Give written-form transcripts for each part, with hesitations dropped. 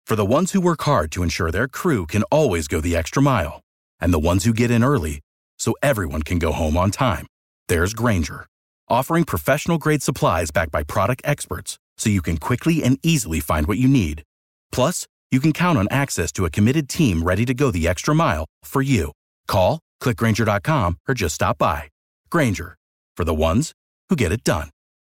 For the ones who work hard to ensure their crew can always go the extra mile, and the ones who get in early so everyone can go home on time, there's Grainger, offering professional-grade supplies backed by product experts so you can quickly and easily find what you need. Plus, you can count on access to a committed team ready to go the extra mile for you. Call, click Grainger.com, or just stop by. Grainger, for the ones who get it done.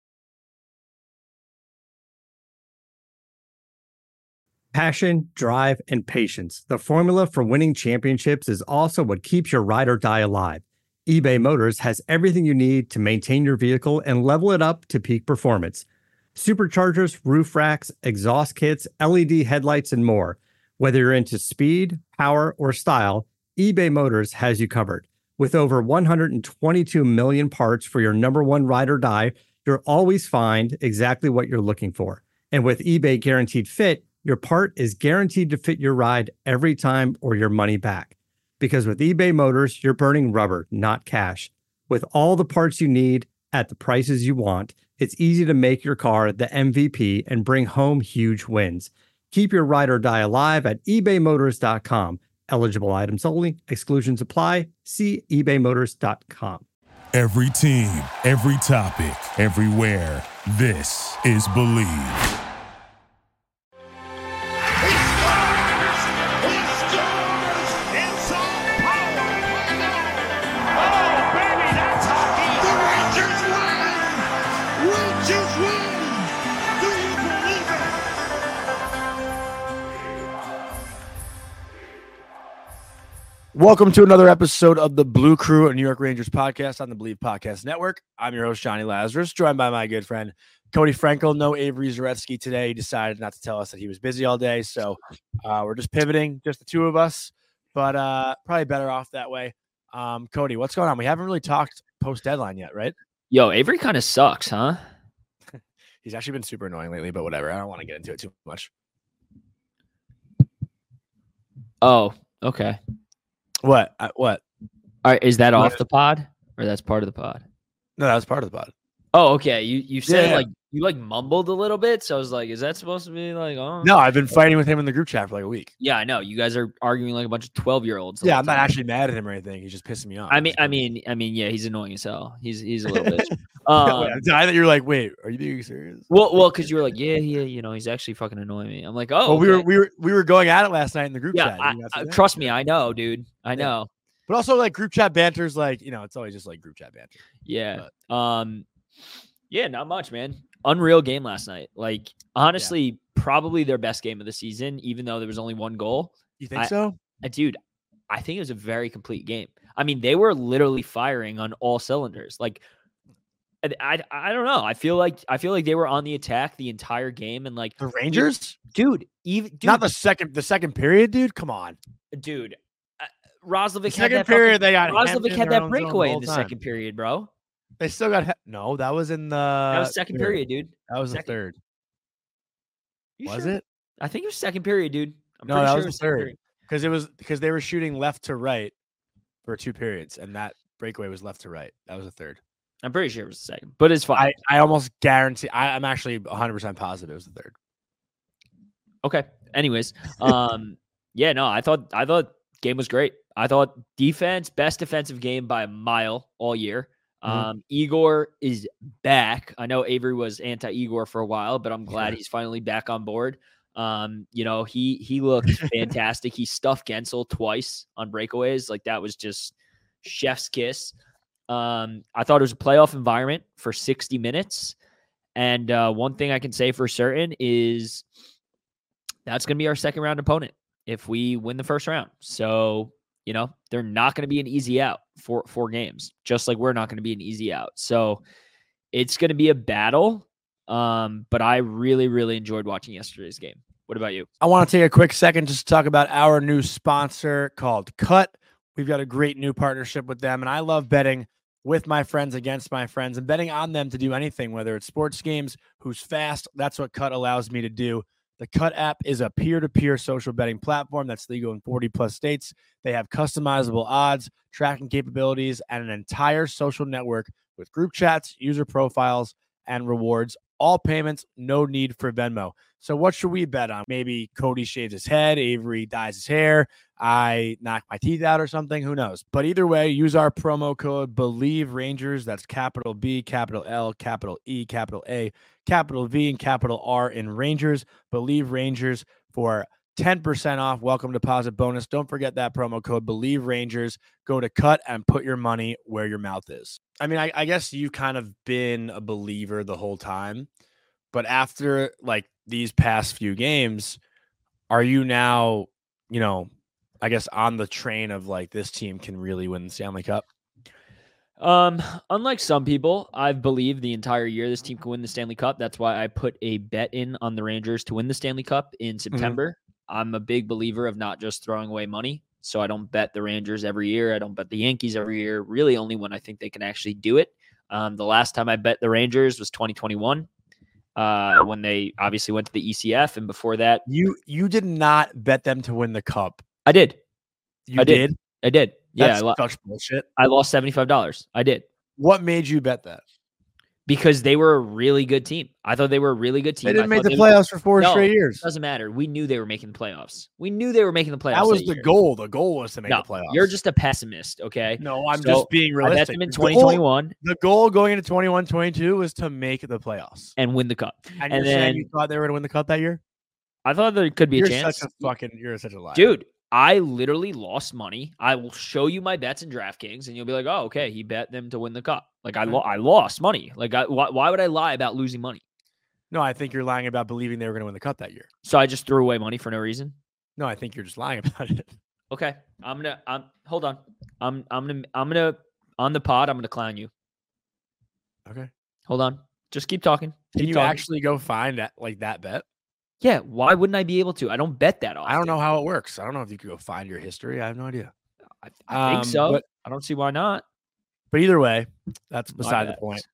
Passion, drive, and patience. The formula for winning championships is also what keeps your ride or die alive. eBay Motors has everything you need to maintain your vehicle and level it up to peak performance. Superchargers, roof racks, exhaust kits, LED headlights, and more. Whether you're into speed, power, or style, eBay Motors has you covered. With over 122 million parts for your number one ride or die, you'll always find exactly what you're looking for. And with eBay Guaranteed Fit, your part is guaranteed to fit your ride every time or your money back. Because with eBay Motors, you're burning rubber, not cash. With all the parts you need at the prices you want, it's easy to make your car the MVP and bring home huge wins. Keep your ride or die alive at ebaymotors.com. Eligible items only. Exclusions apply. See ebaymotors.com. Every team, every topic, everywhere. This is Believe. Welcome to another episode of the Blue Crew, a New York Rangers podcast on the Believe Podcast Network. I'm your host, Johnny Lazarus, joined by my good friend, Cody Frankel. No Avery Zaretsky today. He decided not to tell us that he was busy all day, so we're just pivoting, just the two of us, but probably better off that way. Cody, what's going on? We haven't really talked post-deadline yet, right? Yo, Avery kind of sucks, huh? He's actually been super annoying lately, but whatever. I don't want to get into it too much. Oh, okay. What? All right, is that off the pod or that's part of the pod? No, that was part of the pod. Oh, okay. You said Yeah. like you like mumbled a little bit, so I was like, is that supposed to be like? Oh, No, I've been fighting with him in the group chat for like a week. yeah, I know. You guys are arguing like a bunch of 12-year-olds. Yeah, I'm not actually mad at him or anything. He's just pissing me off. I mean, yeah, he's annoying as hell. He's a little bitch. I thought you're like, wait, are you being serious? Well, because you were like, yeah, he's actually fucking annoying me. I'm like, oh, well, okay. we were going at it last night in the group Yeah, chat. trust me, I know, dude. I know. But also, like, group chat banter's like, it's always just like group chat banter. Yeah. Yeah, not much, man. Unreal game last night. Like, honestly, probably their best game of the season, even though there was only one goal. You think so? Dude, I think it was a very complete game. I mean, they were literally firing on all cylinders. Like, I don't know. I feel like they were on the attack the entire game, and like the Rangers, dude, not the second period, dude. Come on, dude. Roslovic had that period. Roslovic had that breakaway in the second period, bro. They still got no. That was in that was second period, dude. That was the third. Was it? I think it was second period, dude. No, that was the third. Because they were shooting left to right for 2 periods, and that breakaway was left to right. That was the third. I'm pretty sure it was the second, but it's fine. I almost guarantee. I'm actually 100% positive it was the third. Okay. Anyways, yeah, no, I thought game was great. I thought best defensive game by a mile all year. Igor is back. I know Avery was anti-Igor for a while, but I'm glad he's finally back on board. He looked fantastic. He stuffed Gensel twice on breakaways. Like, that was just chef's kiss. I thought it was a playoff environment for 60 minutes. And one thing I can say for certain is that's going to be our second round opponent if we win the first round. So, they're not going to be an easy out for 4 games, just like we're not going to be an easy out. So it's going to be a battle. But I really, really enjoyed watching yesterday's game. What about you? I want to take a quick second just to talk about our new sponsor called Cut. We've got a great new partnership with them, and I love betting with my friends against my friends and betting on them to do anything, whether it's sports games, who's fast. That's what Cut allows me to do. The Cut app is a peer-to-peer social betting platform that's legal in 40-plus states. They have customizable odds, tracking capabilities, and an entire social network with group chats, user profiles, and rewards, all payments, no need for Venmo. So what should we bet on? Maybe Cody shaves his head, Avery dyes his hair, I knock my teeth out or something. Who knows? But either way, use our promo code Believe Rangers. That's capital B, capital L, capital E, capital A, capital V, and capital R in Rangers. Believe Rangers for 10% off welcome deposit bonus. Don't forget that promo code Believe Rangers. Go to Cut and put your money where your mouth is. I mean, I guess you've kind of been a believer the whole time, but after like these past few games, are you now, I guess on the train of like this team can really win the Stanley Cup? Unlike some people, I've believed the entire year this team can win the Stanley Cup. That's why I put a bet in on the Rangers to win the Stanley Cup in September. I'm a big believer of not just throwing away money. So I don't bet the Rangers every year. I don't bet the Yankees every year, really only when I think they can actually do it. The last time I bet the Rangers was 2021 when they obviously went to the ECF. And before that, you did not bet them to win the Cup. I did. I did. Yeah. That's such bullshit. I lost $75. I did. What made you bet that? Because they were a really good team. I thought they were a really good team. They didn't make the playoffs for 4 straight years. Doesn't matter. We knew they were making the playoffs. That was the goal. The goal was to make the playoffs. You're just a pessimist, okay? No, I'm just being realistic. I bet them in 2021. The goal going into 21-22 was to make the playoffs and win the Cup. And you're saying you thought they were going to win the Cup that year? I thought there could be a chance. You're such a liar. Dude, I literally lost money. I will show you my bets in DraftKings, and you'll be like, "Oh, okay, he bet them to win the Cup." Like I lost money. Like why would I lie about losing money? No, I think you're lying about believing they were going to win the Cup that year. So I just threw away money for no reason. No, I think you're just lying about it. Okay, hold on. I'm gonna on the pod. I'm gonna clown you. Okay, hold on. Just keep talking. Can you actually go find that bet? Yeah, why wouldn't I be able to? I don't bet that often. I don't know how it works. I don't know if you could go find your history. I have no idea. I think so, but I don't see why not. But either way, that's beside the point.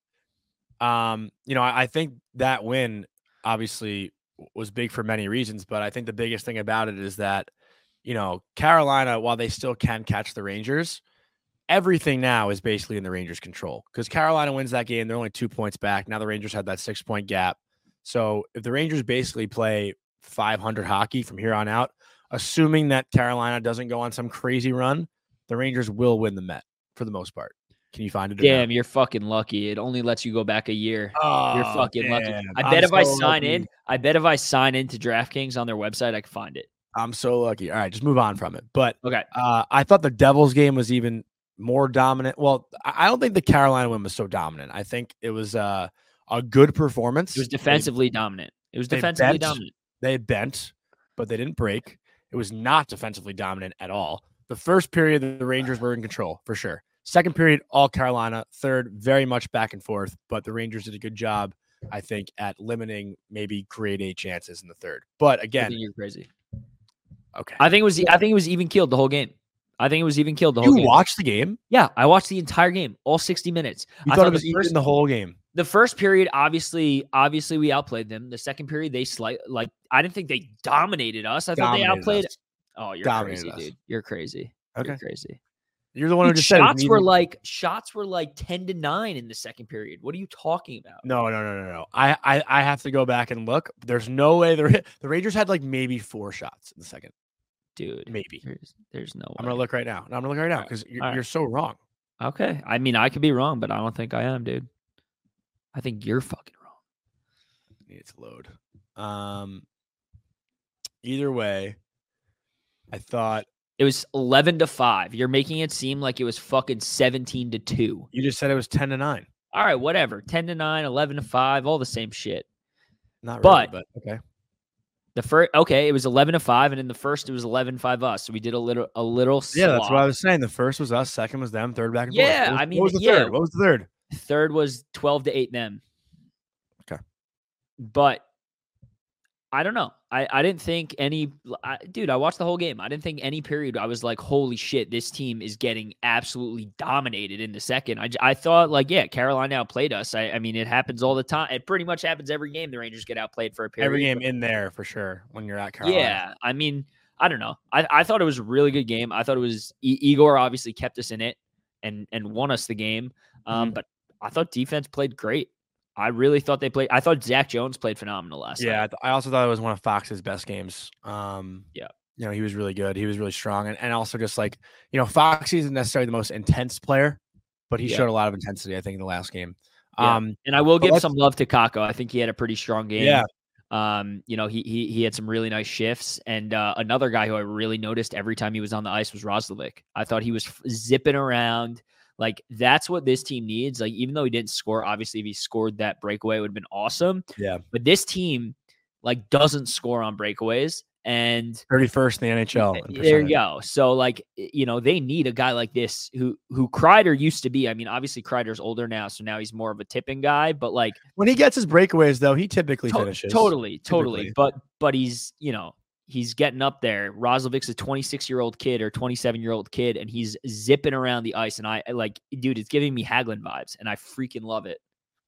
I think that win obviously was big for many reasons, but I think the biggest thing about it is that, Carolina, while they still can catch the Rangers, everything now is basically in the Rangers' control because Carolina wins that game. They're only 2 points back. Now the Rangers had that 6-point gap. So if the Rangers basically play 500 hockey from here on out, assuming that Carolina doesn't go on some crazy run, the Rangers will win the Met for the most part. Can you find it? Damn, you're fucking lucky. It only lets you go back a year. Oh, you're fucking lucky. I bet if I sign into DraftKings on their website, I can find it. I'm so lucky. All right, just move on from it. But okay, I thought the Devils game was even more dominant. Well, I don't think the Carolina win was so dominant. I think it was a good performance. It was defensively dominant. They bent, but they didn't break. It was not defensively dominant at all. The first period, the Rangers were in control for sure. Second period, all Carolina. Third, very much back and forth, but the Rangers did a good job, I think, at limiting maybe grade A chances in the third. But again, I think you're crazy. Okay, I think it was even keeled the whole game. You watched the game? Yeah, I watched the entire game, all 60 minutes. I thought it was even the whole game. The first period, obviously, we outplayed them. The second period, I didn't think they dominated us. I thought they outplayed. Oh, you're crazy, dude. You're crazy. Okay, you're crazy. You're the one who just said shots were like 10-9 in the second period. What are you talking about? No. I have to go back and look. There's no way the Rangers had like maybe 4 shots in the second. Dude, maybe there's no way. I'm gonna look right now. Because you're so wrong. Okay, I mean I could be wrong, but I don't think I am, dude. I think you're fucking wrong. I need it to load. Either way, I thought it was 11-5. You're making it seem like it was fucking 17-2. You just said it was 10-9. All right, whatever. 10-9, 11-5, all the same shit. Not really, but okay. It was 11-5, and in the first it was 11-5 us. So we did a little slop. Yeah, that's what I was saying. The first was us, second was them, third back and forth. Yeah, what was the third? What was the third? Third was 12-8 them. Okay. But I don't know. I didn't think dude, I watched the whole game. I didn't think any period I was like, holy shit, this team is getting absolutely dominated in the second. I thought Carolina outplayed us. I mean, it happens all the time. It pretty much happens every game. The Rangers get outplayed for a period. Every game in there for sure when you're at Carolina. Yeah. I mean, I don't know. I thought it was a really good game. I thought it was Igor obviously kept us in it and won us the game. But I thought defense played great. I really thought I thought Zach Jones played phenomenal last night. I also thought it was one of Fox's best games. Yeah. He was really good. He was really strong. And also just like, Fox isn't necessarily the most intense player, but he showed a lot of intensity, I think, in the last game. Yeah. And I will give some love to Kakko. I think he had a pretty strong game. Yeah. He had some really nice shifts. And another guy who I really noticed every time he was on the ice was Roslovic. I thought he was zipping around. Like, that's what this team needs. Like, even though he didn't score, obviously, if he scored that breakaway, it would have been awesome. Yeah. But this team, like, doesn't score on breakaways. And 31st in the NHL. There you go. So, like, they need a guy like this who Kreider used to be. I mean, obviously Kreider's older now, so now he's more of a tipping guy. But like, when he gets his breakaways, though, he typically finishes. Totally. But he's he's getting up there. Roslovic's a 26-year-old kid or 27-year-old kid, and he's zipping around the ice. And I like, dude, it's giving me Hagelin vibes, and I freaking love it.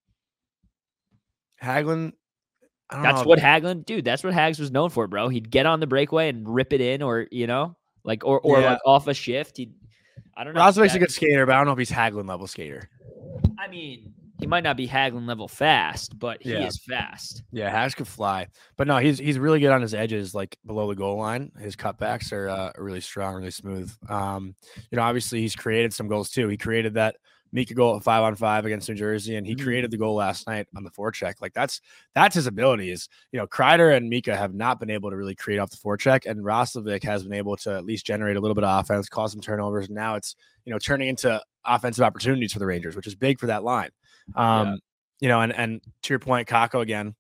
Hagelin. That's what Hags was known for, bro. He'd get on the breakaway and rip it in, or like off a shift. I don't know. Roslovic's a good skater, but I don't know if he's Hagelin level skater. I mean, he might not be Hagelin level fast, but he is fast. Yeah, Hags could fly, but no, he's really good on his edges, like below the goal line. His cutbacks are really strong, really smooth. Obviously he's created some goals too. He created that Mika goal at 5-on-5 against New Jersey, and he created the goal last night on the forecheck. Like that's his ability. Is Kreider and Mika have not been able to really create off the forecheck, and Roslovic has been able to at least generate a little bit of offense, cause some turnovers. And now it's turning into offensive opportunities for the Rangers, which is big for that line. And to your point, Kakko again.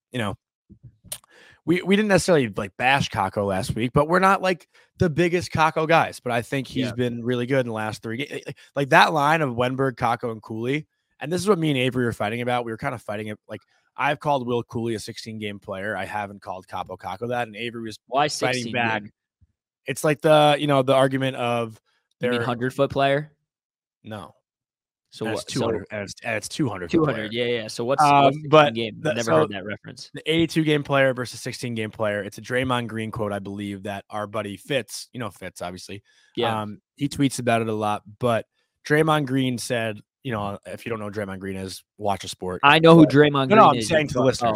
We didn't necessarily like bash Kakko last week, but we're not like the biggest Kakko guys. But I think he's been really good in the last 3 games. Like that line of Wenberg, Kakko, and Cooley. And this is what me and Avery were fighting about. We were kind of fighting it. Like I've called Will Cooley a 16-game player. I haven't called Kaapo Kakko that. And Avery was fighting back. It's like the argument of their 100-foot player. No. So what? 200, and it's 200. 200, yeah. So what's the game? Never heard that reference. The 82-game player versus 16-game player. It's a Draymond Green quote, I believe, that our buddy Fitz, Fitz, obviously. Yeah. He tweets about it a lot. But Draymond Green said, if you don't know who Draymond Green is, watch a sport. I know who Draymond Green is. I'm saying to the listeners.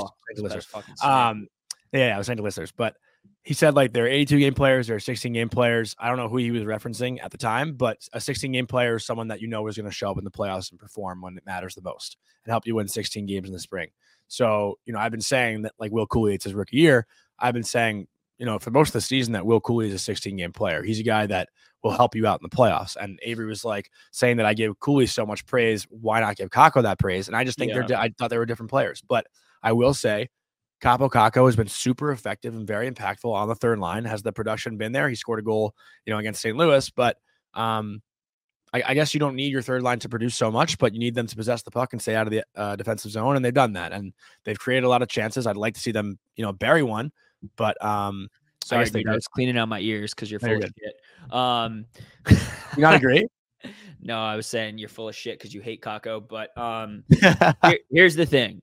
I was saying to listeners, but he said like there are 82-game players, there are 16-game players. I don't know who he was referencing at the time, but a 16-game player is someone that is going to show up in the playoffs and perform when it matters the most and help you win 16 games in the spring. So, I've been saying that like Will Cooley, it's his rookie year. I've been saying, for most of the season that Will Cooley is a 16-game player. He's a guy that will help you out in the playoffs. And Avery was like saying that I gave Cooley so much praise. Why not give Kakko that praise? And I just think I thought they were different players, but I will say, Kaapo Kakko has been super effective and very impactful on the third line. Has the production been there? He scored a goal, against St. Louis, but I guess you don't need your third line to produce so much, but you need them to possess the puck and stay out of the defensive zone, and they've done that, and they've created a lot of chances. I'd like to see them, bury one, but sorry, dude, I was cleaning out my ears because you're full of shit. You not agree? No, I was saying you're full of shit because you hate Kakko, but here's the thing.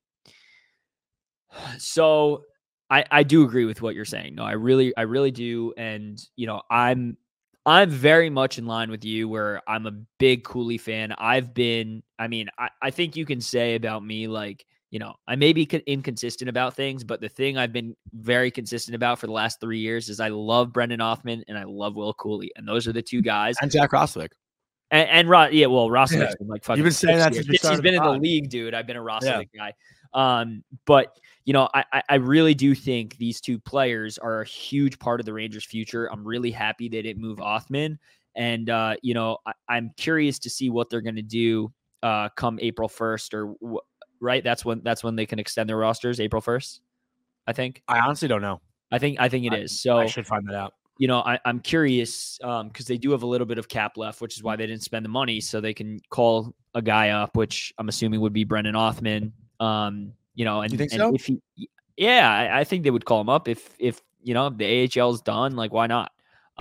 So I do agree with what you're saying. No, I really do. And, I'm very much in line with you where I'm a big Cooley fan. I think you can say about me, like, I may be inconsistent about things, but the thing I've been very consistent about for the last 3 years is I love Brendan Othman and I love Will Cooley. And those are the two guys. And Jack Roslovic. Roslovic's been like fucking. You've been saying that since he's been in the league, dude. I've been a Roslovic guy. But I really do think these two players are a huge part of the Rangers' future. I'm really happy they didn't move Othman, and I'm curious to see what they're going to do come April 1st, right? That's when they can extend their rosters. April 1st, I think. I honestly don't know. I think it is. So I should find that out. I'm curious because they do have a little bit of cap left, which is why they didn't spend the money, so they can call a guy up, which I'm assuming would be Brendan Othman. And you think so? I think they would call him up if the AHL is done, like why not?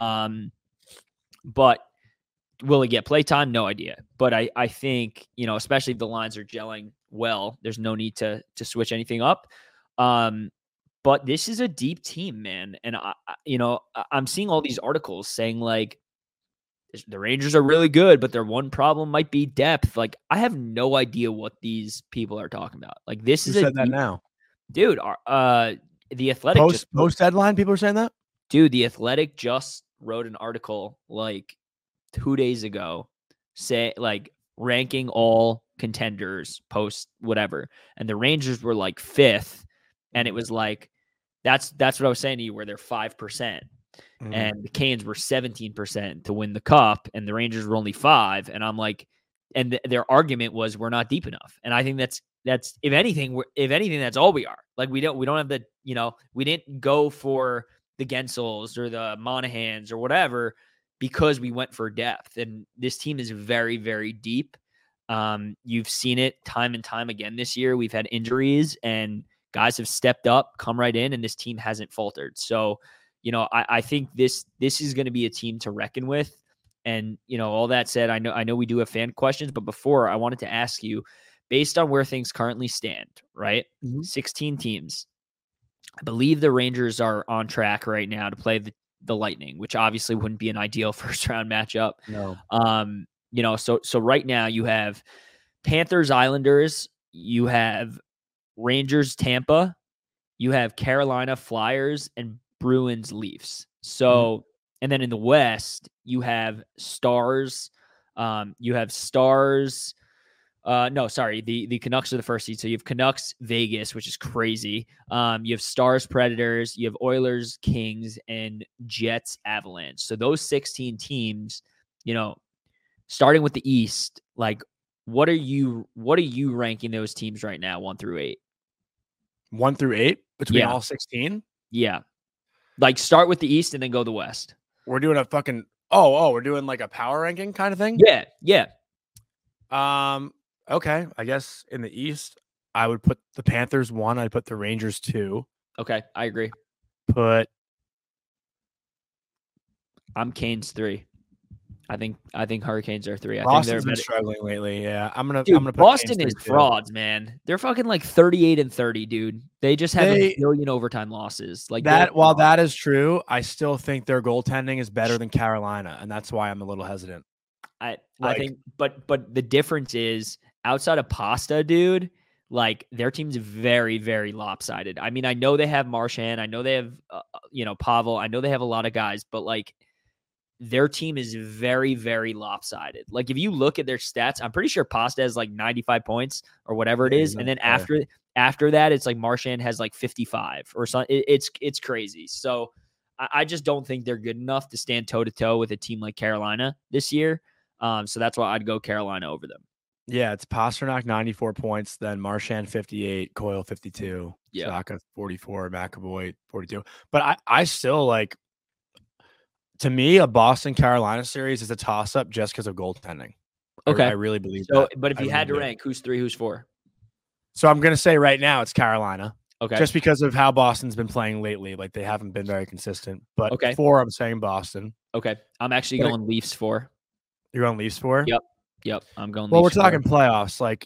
But will he get playtime? No idea. But I think, especially if the lines are gelling well, there's no need to switch anything up. But this is a deep team, man. And I'm seeing all these articles saying like the Rangers are really good, but their one problem might be depth. Like, I have no idea what these people are talking about. Like, this is said that now, dude. The Athletic post headline, people are saying that. Dude, the Athletic just wrote an article like 2 days ago, ranking all contenders post whatever, and the Rangers were like 5th, and it was like that's what I was saying to you, where they're 5%. And the Canes were 17% to win the cup, and the Rangers were only 5%. And I'm like, their argument was we're not deep enough. And I think that's if anything, that's all we are. Like, we don't have the, we didn't go for the Gensels or the Monahans or whatever because we went for depth. And this team is very, very deep. You've seen it time and time again this year. We've had injuries and guys have stepped up, come right in, and this team hasn't faltered. So, I think this is going to be a team to reckon with. And, all that said, I know we do have fan questions, but before, I wanted to ask you, based on where things currently stand, right? 16 teams. I believe the Rangers are on track right now to play the Lightning, which obviously wouldn't be an ideal first round matchup. No. So right now you have Panthers, Islanders, you have Rangers, Tampa, you have Carolina, Flyers, and Bruins, Leafs. So, and then in the West, you have Stars. The Canucks are the first seed. So you have Canucks, Vegas, which is crazy. You have Stars, Predators, you have Oilers, Kings, and Jets, Avalanche. So those 16 teams, starting with the East, like, what are you ranking those teams right now, 1 through 8? 1 through 8 between all 16? Yeah. Like, start with the East and then go the West. We're doing a fucking we're doing like a power ranking kind of thing? Yeah. Okay. I guess in the East, I would put the Panthers 1. I'd put the Rangers 2. Okay, I agree. I'm Canes 3. I think Hurricanes are 3. Boston's been struggling lately. Yeah, I'm gonna put Boston is frauds, man. They're fucking like 38-30, dude. They just have a billion overtime losses. Like that. While that is true, I still think their goaltending is better than Carolina, and that's why I'm a little hesitant. I think, but the difference is, outside of Pasta, dude, like, their team's very, very lopsided. I mean, I know they have Marchand, I know they have Pavel, I know they have a lot of guys, but like, their team is very, very lopsided. Like, if you look at their stats, I'm pretty sure Pasta has like 95 points or whatever it is. And then after that, it's like Marchand has like 55 or something. It's crazy. So I just don't think they're good enough to stand toe to toe with a team like Carolina this year. So that's why I'd go Carolina over them. Yeah, it's Pastrnak 94 points, then Marchand 58, Coyle 52, Saka 44, McAvoy 42. But I still like. To me, a Boston-Carolina series is a toss-up just because of goaltending. Okay. I really believe that. But if you had to rank, who's 3, who's 4? So I'm going to say right now it's Carolina. Okay. Just because of how Boston's been playing lately. Like, they haven't been very consistent. But 4, I'm saying Boston. Okay. I'm actually going Leafs 4. You're going Leafs 4? Yep. I'm going Leafs 4. Well, we're talking playoffs. Like,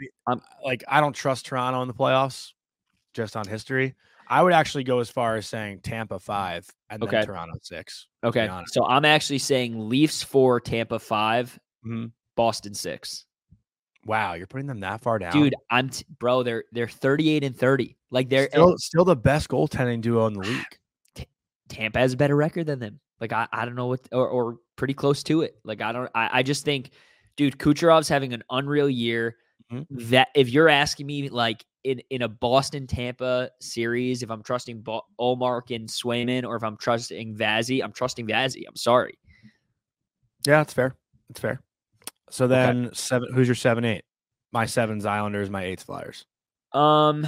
I don't trust Toronto in the playoffs just on history. I would actually go as far as saying Tampa 5 and then Toronto 6. Okay. So I'm actually saying Leafs 4, Tampa 5, Boston 6. Wow, you're putting them that far down, dude. They're 38-30. Like, they're still the best goaltending duo in the league. Tampa has a better record than them. Like, I don't know what, or pretty close to it. Like, I just think, dude, Kucherov's having an unreal year. That if you're asking me, like, in a Boston-Tampa series, if I'm trusting Ullmark and Swayman, or if I'm trusting Vazzy, I'm trusting Vazzy. I'm sorry. Yeah, it's fair. It's fair. So then 7. Who's your 7-8? My 7's Islanders. My 8's Flyers. I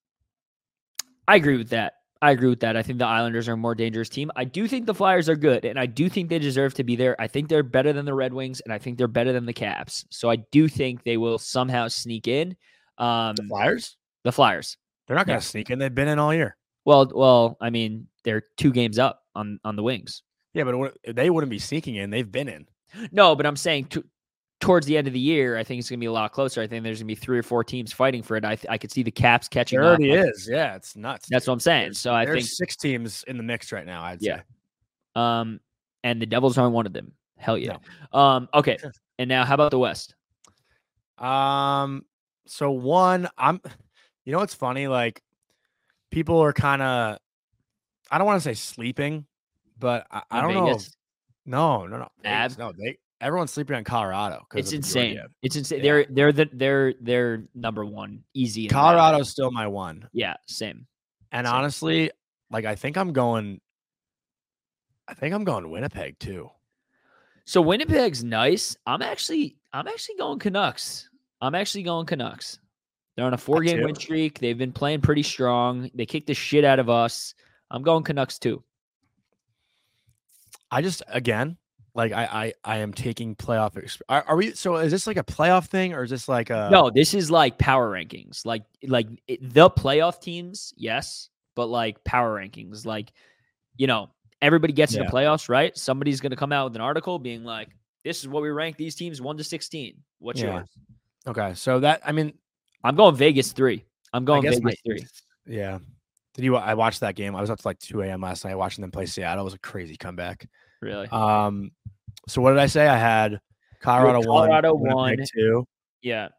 agree with that. I think the Islanders are a more dangerous team. I do think the Flyers are good, and I do think they deserve to be there. I think they're better than the Red Wings, and I think they're better than the Caps. So I do think they will somehow sneak in. The Flyers? The Flyers. They're not going to sneak in. They've been in all year. Well, I mean, they're 2 games up on the Wings. Yeah, but they wouldn't be sneaking in. They've been in. No, but I'm saying towards the end of the year, I think it's going to be a lot closer. I think there's going to be 3 or 4 teams fighting for it. I could see the Caps catching up. There already is. Yeah, it's nuts. That's what I'm saying. So I think 6 teams in the mix right now, I'd say. And the Devils aren't one of them. Hell yeah. Okay. And now how about the West? So you know what's funny? Like, people are kind of, I don't want to say sleeping, but I don't know. No. Vegas, no, everyone's sleeping on Colorado. It's insane. It's insane. Yeah. They're number one, easy. Colorado's still my one. Yeah, same. And honestly, like, I think I'm going Winnipeg too. So Winnipeg's nice. I'm actually going Canucks. They're on a 4-game win streak. They've been playing pretty strong. They kicked the shit out of us. I'm going Canucks too. I just, again, like, I am taking playoff. Are we? So is this like a playoff thing, or is this like a? No, this is like power rankings. Like the playoff teams, yes, but like power rankings, like, you know, everybody gets in the playoffs, right? Somebody's going to come out with an article being like, "This is what we rank these teams 1 to 16." What's yours? Okay, so that, I mean, I'm going Vegas 3. I'm going Vegas 3. Yeah. I watched that game. I was up to like 2 a.m. last night watching them play Seattle. It was a crazy comeback. Really? So what did I say? I had Colorado 1, 2. Yeah.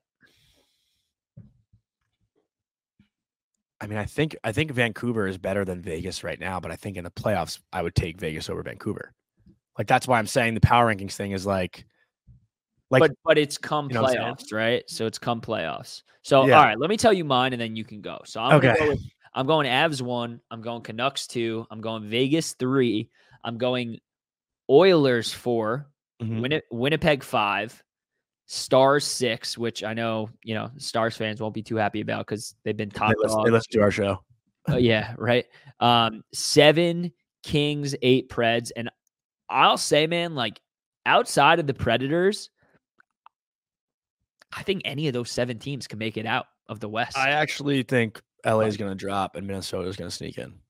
I mean, I think Vancouver is better than Vegas right now, but I think in the playoffs, I would take Vegas over Vancouver. Like, that's why I'm saying the power rankings thing is like, but it's come playoffs, right? So it's come playoffs. So all right, let me tell you mine, and then you can go. So I'm going Avs 1. I'm going Canucks 2. I'm going Vegas 3. I'm going Oilers 4. Winnipeg 5. Stars 6, which I know, you know, Stars fans won't be too happy about because they've been top dogs. They listen to our show. Yeah, right. 7 Kings, 8 Preds, and I'll say, man, like, outside of the Predators, I think any of those 7 teams can make it out of the West. I actually think LA is going to drop and Minnesota is going to sneak in.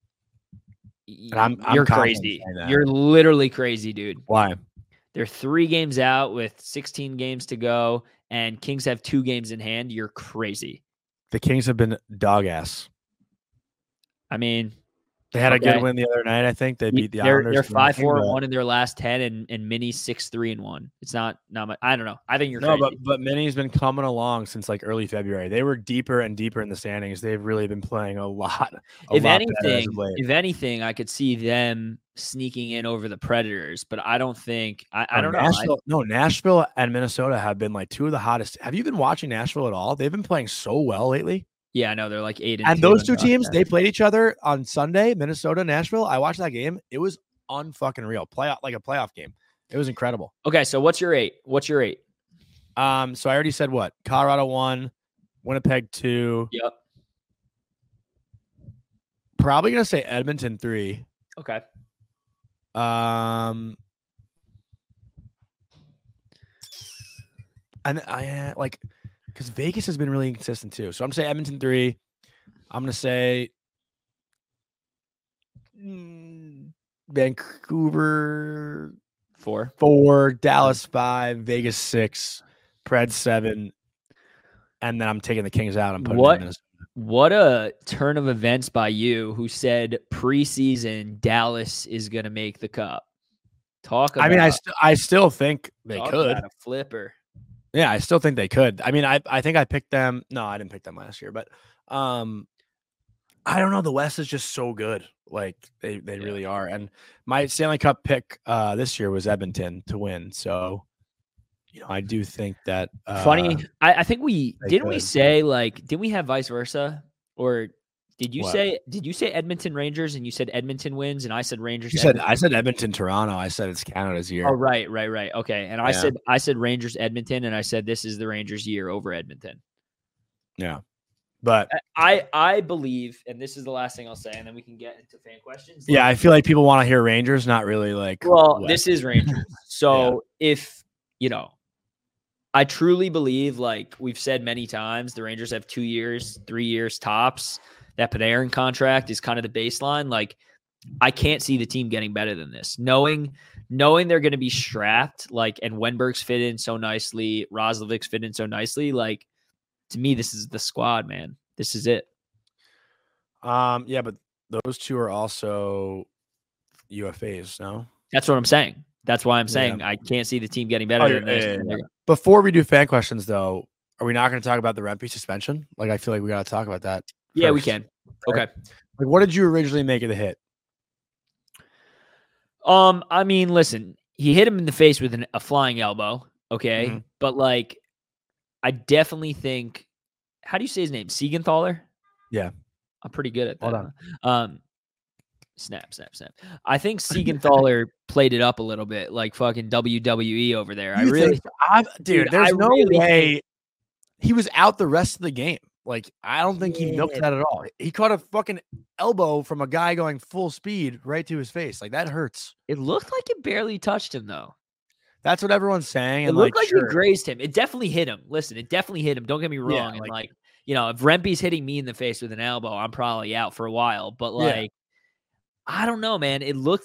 You're crazy. You're literally crazy, dude. Why? They're 3 games out with 16 games to go, and Kings have 2 games in hand. You're crazy. The Kings have been dog ass. I mean, they had a good win the other night. I think they beat the Islanders. They're 5-4-1 in their last 10, and Minnie's 6-3-1. It's not much. I don't know. I think you're crazy. But Minnie's been coming along since like early February. They were deeper and deeper in the standings. They've really been playing a lot. If anything, I could see them sneaking in over the Predators, but I don't think. I don't know. Nashville and Minnesota have been like 2 of the hottest. Have you been watching Nashville at all? They've been playing so well lately. Yeah, I know. They're like 8-2. And those 2 teams, they played each other on Sunday, Minnesota, Nashville. I watched that game. It was unfucking real. Like a playoff game. It was incredible. Okay, so what's your 8? So I already said what? Colorado 1, Winnipeg 2. Yep. Probably going to say Edmonton 3. Okay. And I like, because Vegas has been really inconsistent too. So I'm going to say Edmonton 3. I'm going to say Vancouver 4, Dallas 5, Vegas 6, Preds 7, and then I'm taking the Kings out. I'm putting them in Minnesota. What a turn of events by you, who said preseason Dallas is going to make the cup. I still think they could. About a flipper. Yeah, I still think they could. I mean, I think I picked them. No, I didn't pick them last year, but I don't know. The West is just so good. Like, they really are. And my Stanley Cup pick this year was Edmonton to win. So, you know, I do think that funny. I think we say, like, didn't we have vice versa? Or did you say Edmonton Rangers and you said Edmonton wins and I said Rangers? I said Edmonton Toronto. I said it's Canada's year. Oh, right. Okay. And I said Rangers Edmonton, and I said this is the Rangers year over Edmonton. Yeah. But I believe, and this is the last thing I'll say, and then we can get into fan questions. Yeah, I feel like people want to hear Rangers, not really like. Well, this is Rangers. So if, you know, I truly believe, like we've said many times, the Rangers have 2 years, 3 years tops. That Panarin contract is kind of the baseline. Like, I can't see the team getting better than this. Knowing they're going to be strapped, like, and Wenberg's fit in so nicely, Roslovic's fit in so nicely. Like, to me, this is the squad, man. This is it. Yeah, but those 2 are also UFAs, no? That's what I'm saying. That's why I'm saying I can't see the team getting better than this. Yeah. Before we do fan questions, though, are we not going to talk about the Rempe suspension? Like, I feel like we got to talk about that. Yeah, we can. Right? Okay. Like, what did you originally make of the hit? I mean, listen, he hit him in the face with a flying elbow. Okay. But like, I definitely think, how do you say his name? Siegenthaler? Yeah. I'm pretty good at that. Hold on. Snap. I think Siegenthaler played it up a little bit, like fucking WWE over there. There's no way he was out the rest of the game. Like, I don't think he milked that at all. He caught a fucking elbow from a guy going full speed right to his face. Like, that hurts. It looked like it barely touched him, though. That's what everyone's saying. It looked like it grazed him. It definitely hit him. Listen, it definitely hit him. Don't get me wrong. Yeah, and if Rempe's hitting me in the face with an elbow, I'm probably out for a while. But I don't know, man. It looked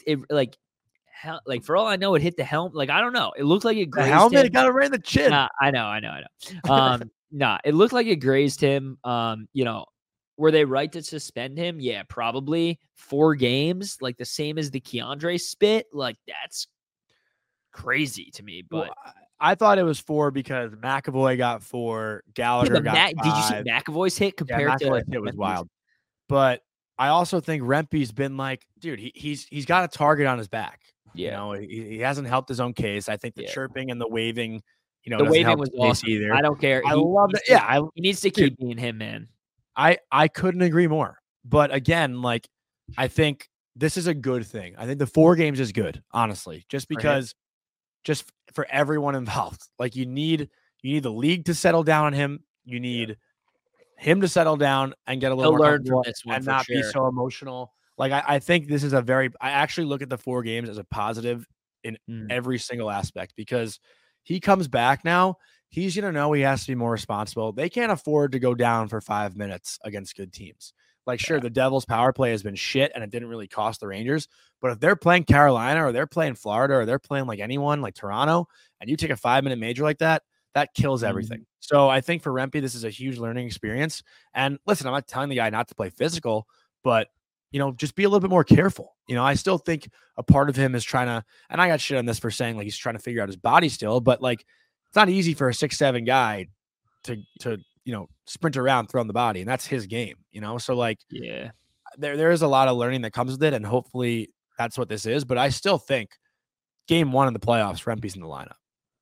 for all I know, it hit the helmet. Like, I don't know. It looked like it grazed the helmet. him. It got him right in the chin. I know. It looked like it grazed him. Were they right to suspend him? Yeah, probably 4 games, like the same as the Keandre spit. Like, that's crazy to me. But I thought it was 4 because McAvoy got 4, Gallagher got 5. Did you see McAvoy's hit compared to it was wild. But I also think Rempe's been like, dude, he's got a target on his back. Yeah. He hasn't helped his own case. I think the chirping and the waving, the waving was awesome. Either. I don't care. I love that. He needs to keep being him, man. I couldn't agree more. But again, like, I think this is a good thing. I think the 4 games is good, honestly, just because, just for everyone involved. Like, you need the league to settle down on him. You need him to settle down and get a little more learn from this one and not be so emotional. Like, I think this is I actually look at the 4 games as a positive in every single aspect, because he comes back now. He's going to know he has to be more responsible. They can't afford to go down for 5 minutes against good teams. Like, sure, the Devils' power play has been shit, and it didn't really cost the Rangers. But if they're playing Carolina or they're playing Florida or they're playing like anyone like Toronto, and you take a 5-minute major like that, that kills everything. So I think for Rempe, this is a huge learning experience. And listen, I'm not telling the guy not to play physical, but just be a little bit more careful. I still think a part of him is trying to, and I got shit on this for saying like he's trying to figure out his body still, but like, it's not easy for a 6'7" guy to sprint around throwing the body, and that's his game, So like, yeah, there is a lot of learning that comes with it, and hopefully that's what this is. But I still think game 1 in the playoffs, Rempe's in the lineup.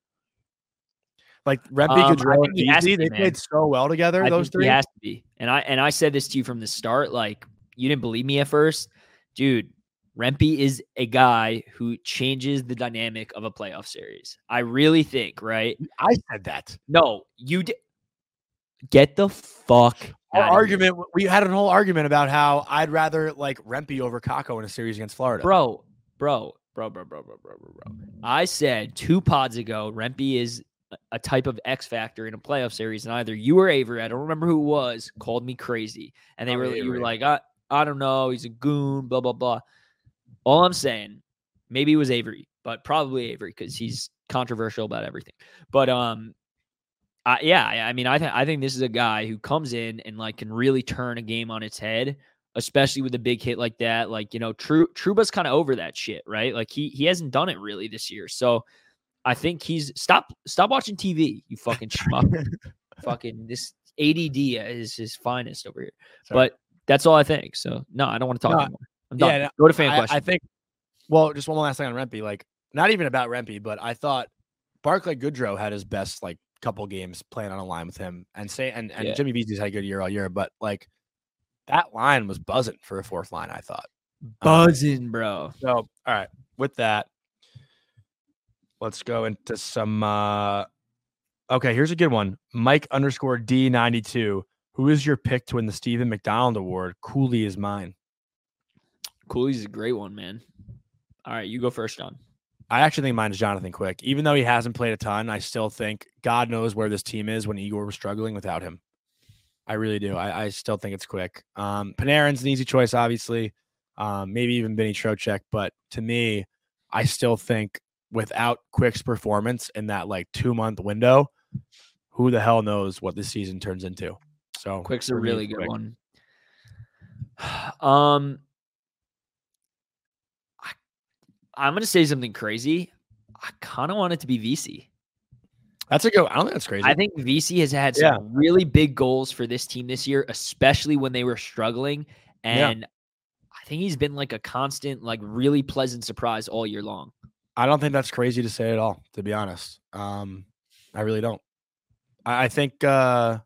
Like, Rempe, Gaudreau, they played so well together. Those 3, he has to be. And I said this to you from the start. Like, you didn't believe me at first, dude. Rempe is a guy who changes the dynamic of a playoff series. I really think, right? I said that. No, you did. Get the fuck out of here. We had a whole argument about how I'd rather like Rempe over Kakko in a series against Florida. Bro. I said 2 pods ago, Rempe is a type of X factor in a playoff series, and either you or Avery, I don't remember who it was, called me crazy, and you were like, I don't know, he's a goon, blah blah blah. All I'm saying, maybe it was Avery, but probably Avery because he's controversial about everything. But I think this is a guy who comes in and like can really turn a game on its head, especially with a big hit like that. Like, Trouba's kind of over that shit, right? Like he hasn't done it really this year. So I think he's stop watching TV, you fucking schmuck. Fucking this ADD is his finest over here. Sorry. But that's all I think. So no, I don't want to talk anymore. I'm done. Yeah, go to fan question. I think. Well, just one last thing on Rempe. Like, not even about Rempe, but I thought Barclay Goodrow had his best like couple games playing on a line with him, and Jimmy Beasley's had a good year all year, but like that line was buzzing for a 4th line. I thought buzzing, bro. So all right, with that, let's go into some. Okay, here's a good one. Mike _D92. Who is your pick to win the Stephen McDonald Award? Cooley is mine. Cooley's a great one, man. All right, you go first, John. I actually think mine is Jonathan Quick. Even though he hasn't played a ton, I still think God knows where this team is when Igor was struggling without him. I really do. I still think it's Quick. Panarin's an easy choice, obviously. Maybe even Vinny Trocheck. But to me, I still think without Quick's performance in that like 2-month window, who the hell knows what this season turns into. So Quick's a really good one. I'm going to say something crazy. I kind of want it to be VC. That's a good. I don't think that's crazy. I think VC has had some really big goals for this team this year, especially when they were struggling. And I think he's been like a constant, like really pleasant surprise all year long. I don't think that's crazy to say at all, to be honest. I really don't. I think I'm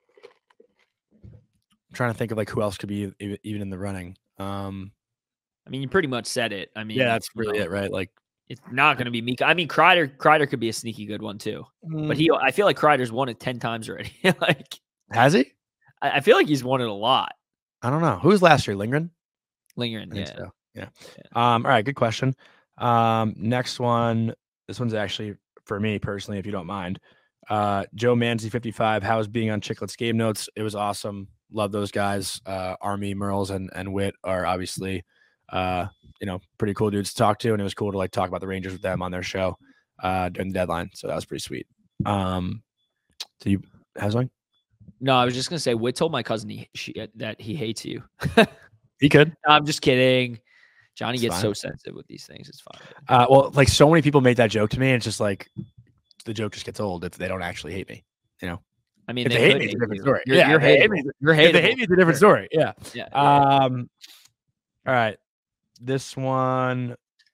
trying to think of like who else could be even in the running. I mean, you pretty much said it. I mean, yeah, that's really it, right? Like, it's not going to be Mika. I mean, Kreider could be a sneaky good one too, but I feel like Kreider's won it 10 times already. Like, has he? I feel like he's won it a lot. I don't know. Who was last year? Lindgren, yeah. So. Yeah. All right. Good question. Next one. This one's actually for me personally, if you don't mind. Joe Manzi 55. How was being on Chicklets game notes? It was awesome. Love those guys. Army, Merles, and Witt are obviously pretty cool dudes to talk to, and it was cool to like talk about the Rangers with them on their show during the deadline. So that was pretty sweet. Do you have something? No, I was just gonna say Witt told my cousin that he hates you. He could. No, I'm just kidding. Johnny gets fine. so sensitive with these things. It's fine. Well, like so many people make that joke to me, and it's just like the joke just gets old if they don't actually hate me. I mean, if they hate me, it's a different story. You're hateable. If they hate me, it's a different story. Yeah. Yeah. All right. This one,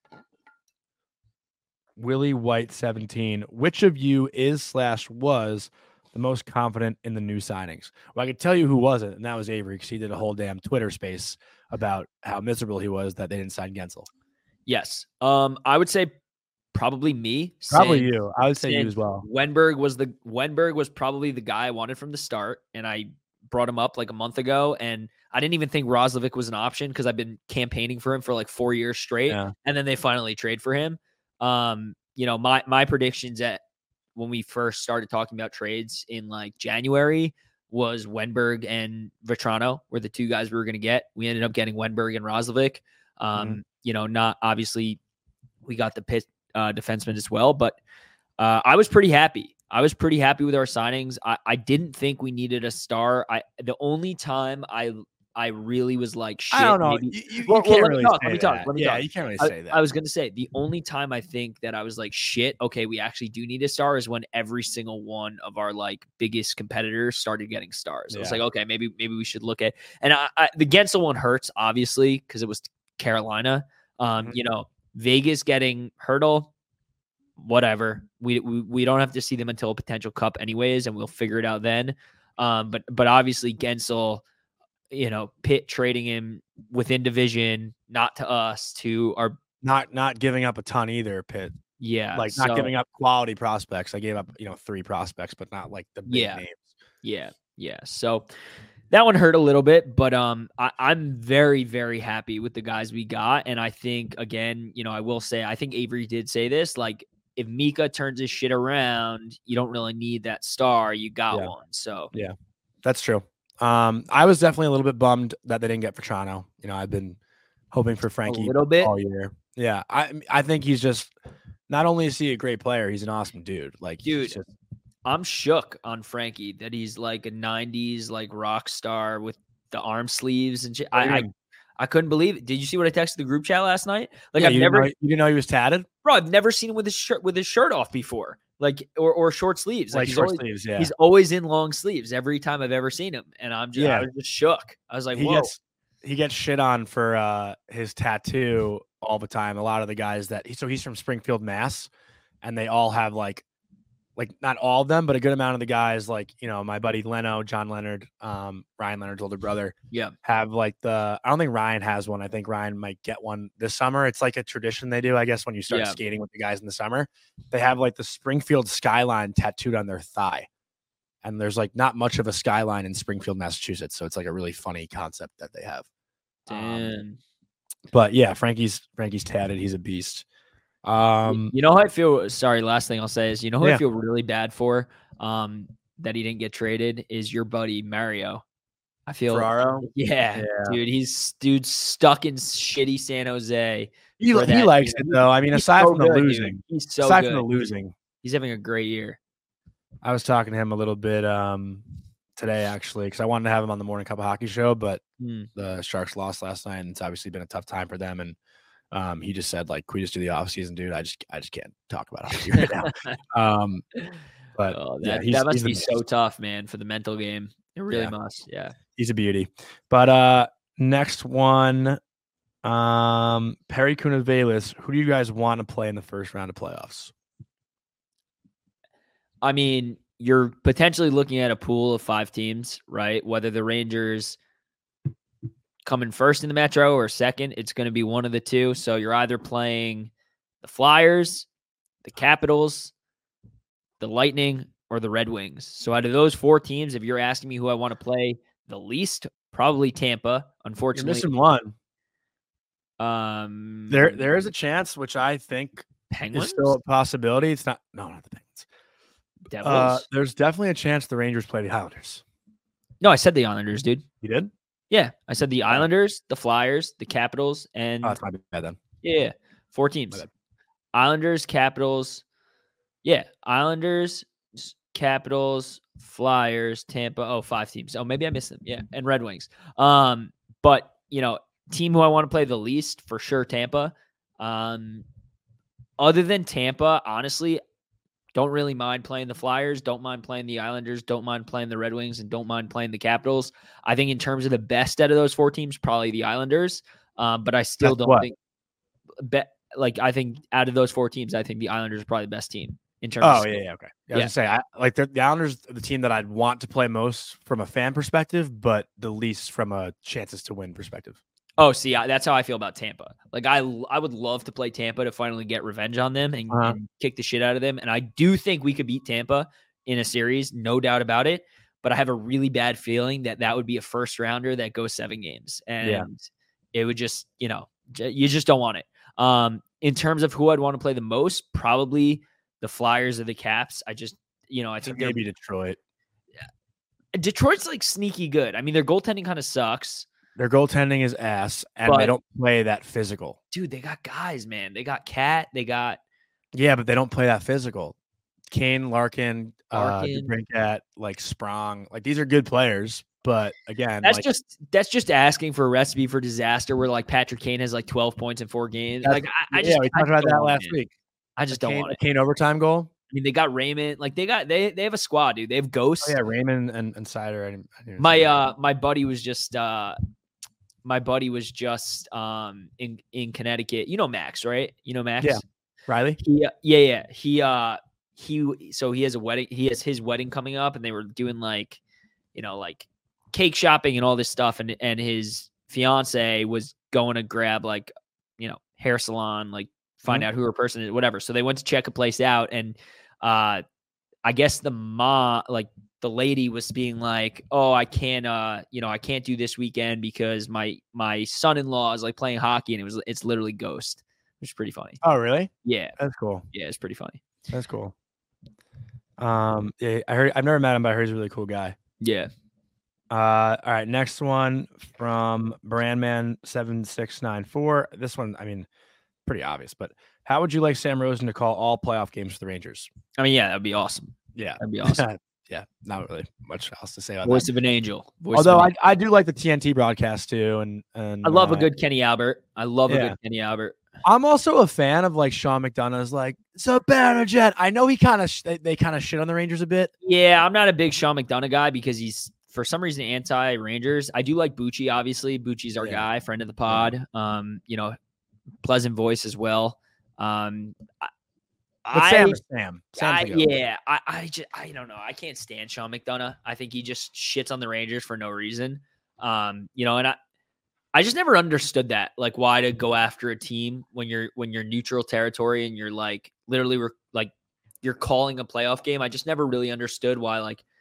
Willie White 17. Which of you was the most confident in the new signings? Well, I could tell you who wasn't, and that was Avery, because he did a whole damn Twitter space about how miserable he was that they didn't sign Gensel. Yes. I would say probably me. Probably you. I would say you as well. Wenberg was probably the guy I wanted from the start, and I brought him up like a month ago, and I didn't even think Roslovic was an option because I've been campaigning for him for like 4 years straight, and then they finally trade for him. My predictions when we first started talking about trades in like January was Wenberg and Vetrano were the two guys we were going to get. We ended up getting Wenberg and Roslovic. Not obviously we got the Pitt defenseman as well, but I was pretty happy. I was pretty happy with our signings. I didn't think we needed a star. The only time I really was like, shit. I don't know. You can't really say that. Let me talk. You can't really say that. I was going to say the only time I think that I was like, shit, okay, we actually do need a star is when every single one of our like biggest competitors started getting stars. It was like, okay, maybe we should look at, and the Gensel one hurts obviously because it was Carolina. Vegas getting Hertl, whatever. We don't have to see them until a potential cup anyways, and we'll figure it out then. But obviously Gensel, Pitt trading him within division, not to us, to our not giving up a ton either. Pitt, not giving up quality prospects. I gave up 3 prospects, but not like the big names. Yeah. So that one hurt a little bit, but I'm very, very happy with the guys we got, and I think again, I will say I think Avery did say this, like if Mika turns his shit around, you don't really need that star. You got one. So yeah, that's true. I was definitely a little bit bummed that they didn't get Vetrano. I've been hoping for Frankie a little bit all year. Yeah, I think he's just not only is he a great player, he's an awesome dude. Like, I'm shook on Frankie that he's like a 90s like rock star with the arm sleeves and shit. I couldn't believe it. Did you see what I texted the group chat last night? Like, you didn't know he was tatted, bro. I've never seen him with his shirt off before. Like or short sleeves. Like short sleeves, yeah. He's always in long sleeves every time I've ever seen him. And I was just shook. I was like, whoa. He gets shit on for his tattoo all the time. A lot of the guys he's from Springfield, Mass, and they all have like not all of them, but a good amount of the guys, like, my buddy Leno, John Leonard, Ryan Leonard's older brother, have like I don't think Ryan has one. I think Ryan might get one this summer. It's like a tradition they do, I guess, when you start skating with the guys in the summer. They have like the Springfield skyline tattooed on their thigh. And there's like not much of a skyline in Springfield, Massachusetts. So it's like a really funny concept that they have. Damn. But yeah, Frankie's tatted. He's a beast. How I feel. Sorry, last thing I'll say is, who I feel really bad for that he didn't get traded is your buddy Mario. I feel Ferraro? Yeah, dude, stuck in shitty San Jose. He likes it though. I mean, aside from the losing, he's having a great year. I was talking to him a little bit today actually, because I wanted to have him on the Morning Cup of Hockey show, but the Sharks lost last night, and it's obviously been a tough time for them. And He just said, like, can we just do the offseason, dude? I just can't talk about hockey right now. But that must be so tough, man, for the mental game. It really must. Yeah. He's a beauty. But next one, Perry Kunavelis. Who do you guys want to play in the first round of playoffs? I mean, you're potentially looking at a pool of 5 teams, right? Whether the Rangers come in first in the Metro or second, it's going to be one of the two. So you're either playing the Flyers, the Capitals, the Lightning, or the Red Wings. So out of those 4 teams, if you're asking me who I want to play the least, probably Tampa. Unfortunately, you're missing one. There is a chance, which I think Penguins is still a possibility. It's not the Penguins. Devils. There's definitely a chance the Rangers play the Islanders. No, I said the Islanders, dude. You did? Yeah, I said the Islanders, the Flyers, the Capitals, and that's my bad then. Yeah, 4 teams. Islanders, Capitals. Yeah, Islanders, Capitals, Flyers, Tampa. 5 teams. Oh, maybe I missed them. Yeah, and Red Wings. But team who I want to play the least for sure, Tampa. Other than Tampa, honestly, don't really mind playing the Flyers, don't mind playing the Islanders, don't mind playing the Red Wings, and don't mind playing the Capitals. I think in terms of the best out of those 4 teams, probably the Islanders. But I still don't think. I think out of those 4 teams, I think the Islanders are probably the best team in terms. Okay. I was gonna say, the Islanders are the team that I'd want to play most from a fan perspective, but the least from a chances to win perspective. Oh, see, that's how I feel about Tampa. Like, I would love to play Tampa to finally get revenge on them and kick the shit out of them. And I do think we could beat Tampa in a series, no doubt about it. But I have a really bad feeling that would be a first rounder that goes 7 games. And it would just, you just don't want it. In terms of who I'd want to play the most, probably the Flyers or the Caps. I just, I think maybe Detroit. Detroit's like sneaky good. I mean, their goaltending kind of sucks. Their goaltending is ass, and they don't play that physical. Dude, they got guys, man. They got Cat. They got... Yeah, but they don't play that physical. Kane, Larkin, Cat, like Sprong. Like, these are good players, but again... That's just asking for a recipe for disaster where, like, Patrick Kane has, like, 12 points in 4 games. Like, we talked about that last week. I just don't want it. Kane overtime goal? I mean, they got Raymond. Like, they have a squad, dude. They have Ghosts. Oh, yeah, Raymond and Sider. My buddy was just... in Connecticut. You know Max, right? You know Max? Yeah. Riley? Yeah. He has a wedding. He has his wedding coming up, and they were doing like cake shopping and all this stuff. And his fiance was going to grab hair salon, find out who her person is, whatever. So they went to check a place out, and I guess the lady was being like, "Oh, I can't do this weekend because my son-in-law is playing hockey," and it's literally Ghost, which is pretty funny. Oh, really? Yeah, that's cool. Yeah, it's pretty funny. That's cool. Yeah, I've never met him, but I heard he's a really cool guy. Yeah. All right, next one from Brandman7694. This one, I mean, pretty obvious, but how would you like Sam Rosen to call all playoff games for the Rangers? I mean, yeah, that'd be awesome. Yeah, that'd be awesome. Yeah, not really much else to say about Voice that. of an angel. Although I do like the TNT broadcast too, and I love a good Kenny Albert. A good Kenny Albert. I'm also a fan of Sean McDonough's "So Jet." I know they kind of shit on the Rangers a bit. Yeah, I'm not a big Sean McDonough guy because he's for some reason anti-Rangers. I do like Bucci, obviously. Bucci's our guy, friend of the pod. Pleasant voice as well. Sam. I don't know. I can't stand Sean McDonough. I think he just shits on the Rangers for no reason. And I just never understood that. Why to go after a team when you're neutral territory and you're literally you're calling a playoff game. I just never really understood why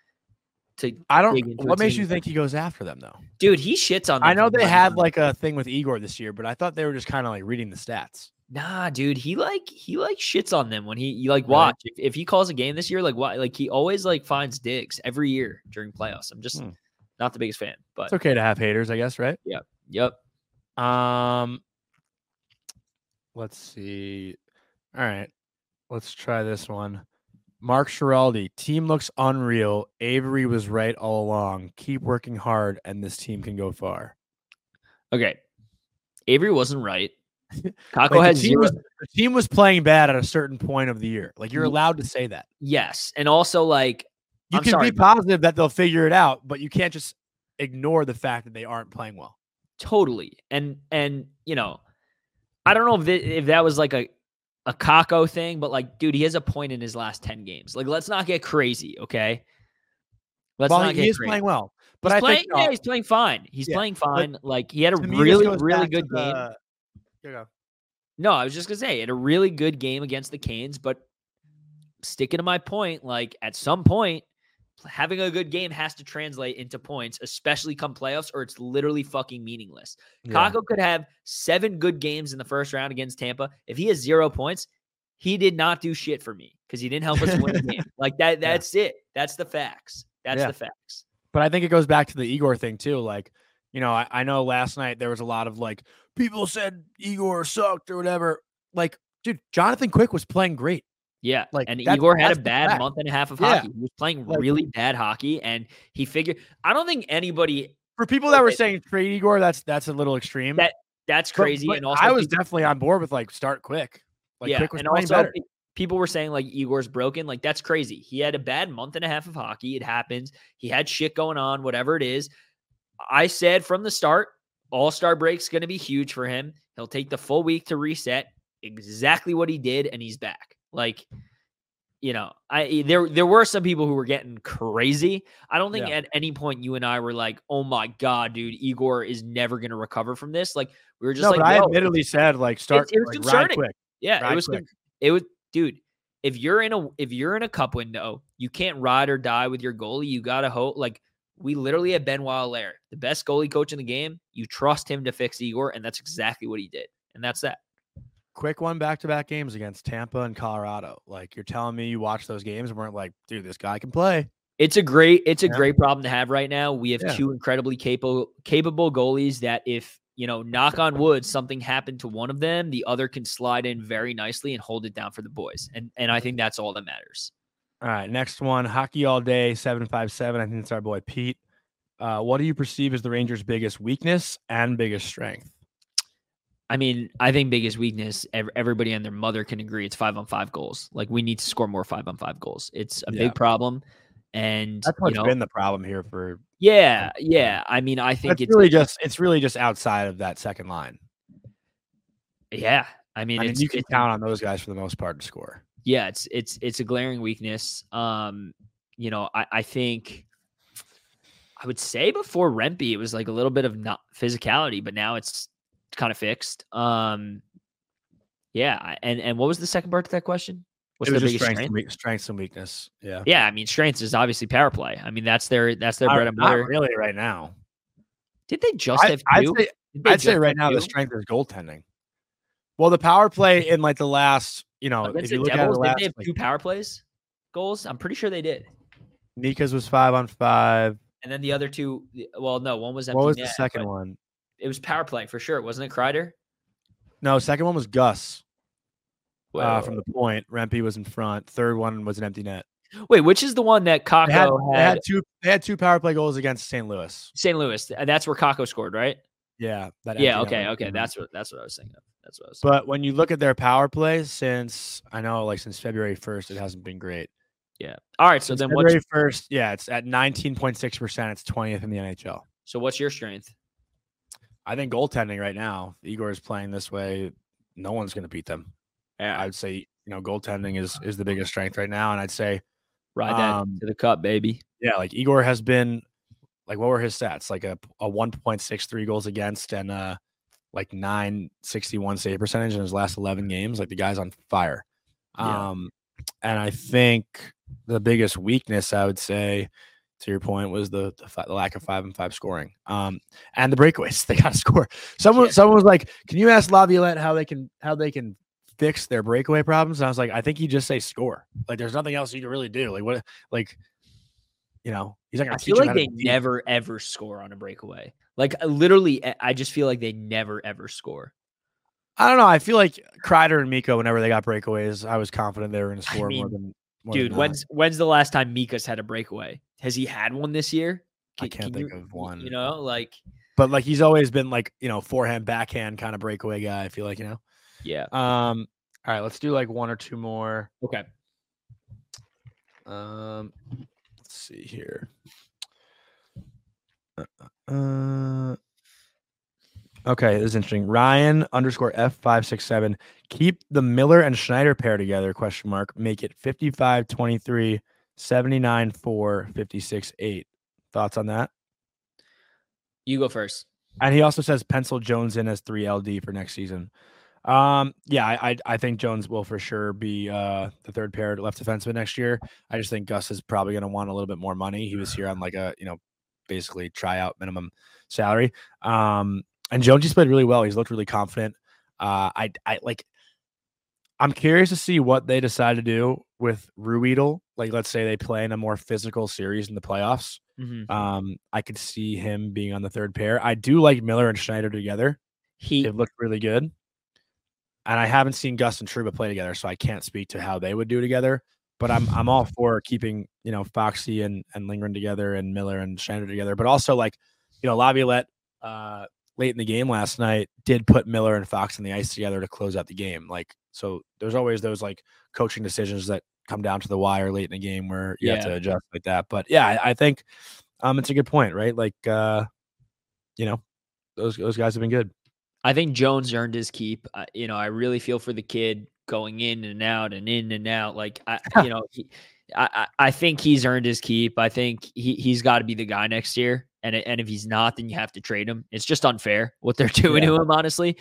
what makes you think he goes after them though? Dude, he shits on them. I know they had a thing with Igor this year, but I thought they were just kind of reading the stats. Nah, dude, he shits on them when he watch. If he calls a game this year, why he always finds digs every year during playoffs. I'm just not the biggest fan, but it's okay to have haters, I guess, right? Yeah. Yep. Let's see. All right. Let's try this one. Mark Schiraldi, team looks unreal. Avery was right all along. Keep working hard, and this team can go far. Okay. Avery wasn't right. Kako Like, has zero. the team was playing bad at a certain point of the year. Like, you're allowed to say that. Yes. And also, like, You I'm can sorry, be positive that they'll figure it out, but you can't just ignore the fact that they aren't playing well. totally. And you know, I don't know if that was like a Kako thing, but like, dude, he has a point in his last 10 games. Like, let's not get crazy, okay? Let's not get he is crazy. playing well. But He's I playing, think yeah, he's playing fine. He's playing fine. Like, he had a to me, really, this goes really back to good game. Here you go. No, I was just gonna say, he had a really good game against the Canes, but sticking to my point, like, at some point, having a good game has to translate into points, especially come playoffs, or it's literally fucking meaningless. Yeah. Kako could have 7 good games in the first round against Tampa. If he has 0 points, he did not do shit for me because he didn't help us win the game. Like, that's it. That's the facts. That's the facts. But I think it goes back to the Igor thing too. Like, you know, I know last night there was a lot of like, people said Igor sucked or whatever. Like, dude, Jonathan Quick was playing great. Yeah, like, and that's- Igor had that's a the bad fact. month and a half of Yeah. hockey. He was playing Like- really bad hockey, and he figured. I don't think anybody. For people that were saying trade Igor, that's a little extreme. That's But- crazy. but And also, I was definitely on board with like start Quick. Like, yeah, Quick was and playing also better. people were saying like Igor's broken. Like, that's crazy. He had a bad month and a half of hockey. It happens. He had shit going on, whatever it is. I said from the start, All-Star break's going to be huge for him. He'll take the full week to reset. Exactly what he did, and he's back. Like, you know, there were some people who were getting crazy. I don't think at any point you and I were like, "Oh my god, dude, Igor is never going to recover from this." Like, we were just like, but I "Yo, admittedly said like start. it was like, ride concerning. Quick. Yeah, Ride it was. Quick. It was, dude. If you're in a cup window, you can't ride or die with your goalie. You gotta hope. Like, we literally had Benoit Allaire, the best goalie coach in the game. You trust him to fix Igor, and that's exactly what he did. And that's that. Quick won back-to-back games against Tampa and Colorado. Like, you're telling me you watched those games and weren't like, dude, this guy can play. It's a great problem to have right now. We have Yeah. 2 incredibly capable goalies that, if, you know, knock on wood, something happened to one of them, the other can slide in very nicely and hold it down for the boys. And I think that's all that matters. All right, next one, Hockey All Day 757. I think it's our boy Pete. What do you perceive as the Rangers' biggest weakness and biggest strength? I mean, I think biggest weakness, everybody and their mother can agree, it's 5-on-5 goals. Like, we need to score more 5-on-5 goals. It's a big problem. And That's what's been the problem here for. Yeah. I mean, I think it's really just outside of that second line. Yeah. I mean, you can count on those guys for the most part to score. Yeah, it's a glaring weakness. You know, I think I would say before Rempe, it was like a little bit of not physicality, but now it's kind of fixed. Yeah. And what was the second part to that question? What's It was their just biggest strength? strengths and weakness. Yeah. Yeah. I mean, strengths is obviously power play. I mean, that's their bread and butter. Not really right now. Did they just have 2? I'd say right now the strength is goaltending. Well, the power play in like the last, you know, Against if you the look at Devils, the did last, they have 2 power plays goals? I'm pretty sure they did. Mika's was 5-on-5. And then the other 2, well, no, one was empty. What was the net, second but one? It was power play for sure, wasn't it, Kreider? No, second one was Gus Well, from the point. Rempe was in front. Third one was an empty net. wait, which is the one that Kako They had two power play goals against St. Louis. St. Louis. That's where Kako scored, right? Yeah. Yeah. Okay. That's what I was thinking of. But when you look at their power play since February 1st, it hasn't been great. Yeah. All right. So Since then February 1st, yeah, it's at 19.6%. It's 20th in the NHL. So what's your strength? I think goaltending right now, if Igor is playing this way, no one's going to beat them. Yeah. I'd say, goaltending is the biggest strength right now. And I'd say, Ride that to the cup, baby. yeah, like Igor has been, like, what were his stats? Like a 1.63 goals against and like 961 save percentage in his last 11 games. Like, the guy's on fire. Yeah. And I think the biggest weakness, I would say, to your point, was the lack of 5-on-5 scoring. And the breakaways. They got to score. Someone was like, "Can you ask Laviolette how they can fix their breakaway problems?" And I was like, "I think you just say score. Like, there's nothing else you can really do. Like, what? Like, he's not going to I teach feel you like how they to never ever score on a breakaway. Like, literally, I just feel like they never ever score. I don't know. I feel like Kreider and Miko, whenever they got breakaways, I was confident they were going to score more than. Dude, when's the last time Mika's had a breakaway? Has he had one this year? I can't think of one. But like he's always been like, forehand, backhand kind of breakaway guy, I feel like, Yeah. All right, let's do like one or two more. Okay. Let's see here. Okay, this is interesting. Ryan _F567. Keep the Miller and Schneider pair together, ? Make it 55-23, 79-4, 56-8. Thoughts on that? You go first. And he also says pencil Jones in as 3 LD for next season. Yeah, I think Jones will for sure be the third pair left defenseman next year. I just think Gus is probably going to want a little bit more money. He was here on like a, basically tryout minimum salary. And Jones just played really well. He's looked really confident. I'm curious to see what they decide to do with Ruedel. Like, let's say they play in a more physical series in the playoffs. Mm-hmm. I could see him being on the third pair. I do like Miller and Schneider together. They've looked really good. And I haven't seen Gus and Trouba play together, so I can't speak to how they would do together. But I'm all for keeping, Foxy and Lindgren together and Miller and Schneider together. But also like, Laviolette late in the game last night did put Miller and Fox on the ice together to close out the game. Like, so there's always those like coaching decisions that come down to the wire late in the game where you have to adjust like that. But yeah, I think it's a good point, right? Like, those guys have been good. I think Jones earned his keep. I really feel for the kid going in and out and in and out. Like, I think he's earned his keep. I think he's got to be the guy next year. And if he's not, then you have to trade him. It's just unfair what they're doing to him, honestly.